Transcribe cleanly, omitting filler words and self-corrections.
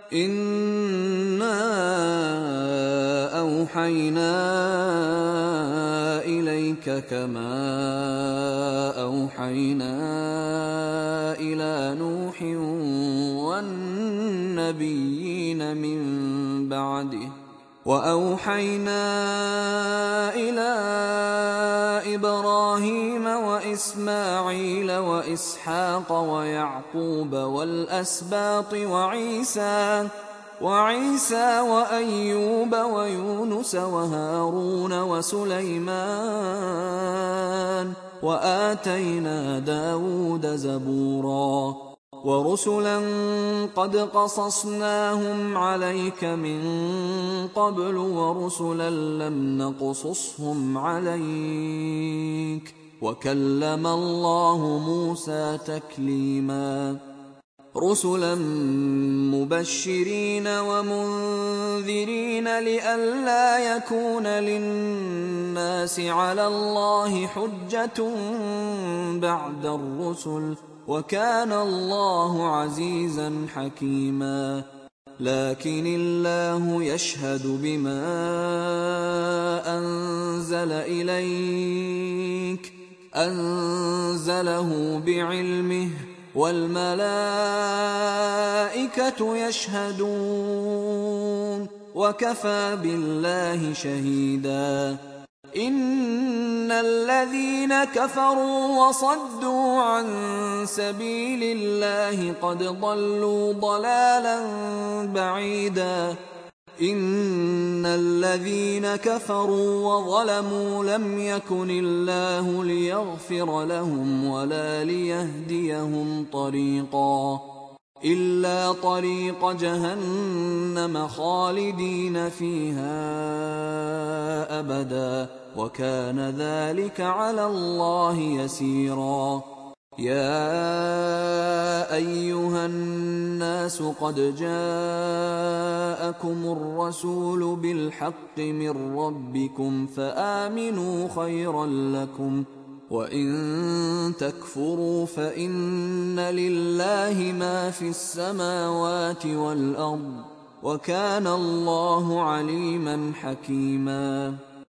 إِنَّا أَوْحَيْنَا إِلَيْكَ كَمَا أَوْحَيْنَا إِلَىٰ نُوحٍ وَالنَّبِيِّينَ مِن بَعْدِهِ وَأَوْحَيْنَا إِلَىٰ إِبْرَاهِيمَ وَإِسْمَاعِيلَ وَإِسْحَاقَ وَيَعْقُوبَ وَالْأَسْبَاطِ وَعِيسَىٰ وَأَيُّوبَ وَيُونُسَ وَهَارُونَ وَسُلَيْمَانَ وَآتَيْنَا دَاوُودَ زَبُورًا وَرُسُلًا قَدْ قَصَصْنَاهُمْ عَلَيْكَ مِن قَبْلُ وَرُسُلًا لَّمْ نَقْصُصْهُمْ عَلَيْكَ وَكَلَّمَ اللَّهُ مُوسَىٰ تَكْلِيمًا رُسُلًا مُّبَشِّرِينَ وَمُنذِرِينَ لِئَلَّا يَكُونَ لِلنَّاسِ عَلَى اللَّهِ حُجَّةٌ بَعْدَ الرُّسُلِ وَكَانَ اللَّهُ عَزِيزًا حَكِيمًا لَكِنِ اللَّهُ يَشْهَدُ بِمَا أَنزَلَ إِلَيْكَ أَنزَلَهُ بِعِلْمِهِ وَالْمَلَائِكَةُ يَشْهَدُونَ وَكَفَىٰ بِاللَّهِ شَهِيدًا إِنَّ الَّذِينَ كَفَرُوا وَصَدُّوا عَن سَبِيلِ اللَّهِ قَدْ ضَلُّوا ضَلَالًا بَعِيدًا إِنَّ الَّذِينَ كَفَرُوا وَظَلَمُوا لَمْ يَكُنِ اللَّهُ لِيَغْفِرَ لَهُمْ وَلَا لِيَهْدِيَهُمْ طَرِيقًا إِلَّا طَرِيقَ جَهَنَّمَ خَالِدِينَ فِيهَا أَبَدًا وَكَانَ ذَلِكَ عَلَى اللَّهِ يَسِيرًا يَا أَيُّهَا النَّاسُ قَدْ جَاءَكُمُ الرَّسُولُ بِالْحَقِّ مِن رَّبِّكُمْ فَآمِنُوا خَيْرًا لَّكُمْ وَإِن تَكْفُرُوا فَإِنَّ لِلَّهِ مَا فِي السَّمَاوَاتِ وَالْأَرْضِ وَكَانَ اللَّهُ عَلِيمًا حَكِيمًا